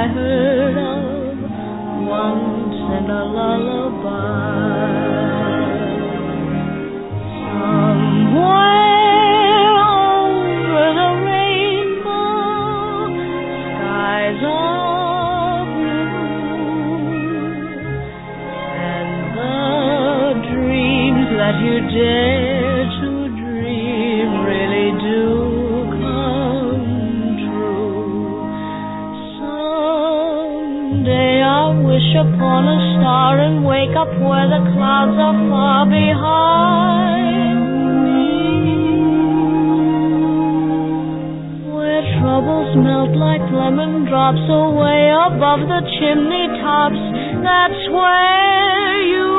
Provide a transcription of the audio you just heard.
I heard of once in a lullaby. Somewhere over the rainbow, skies are blue, and the dreams that you dare to dream really do come true. Someday I'll wish upon a star and wake up where the clouds are far behind me, where troubles melt like lemon drops away above the chimney tops. That's where you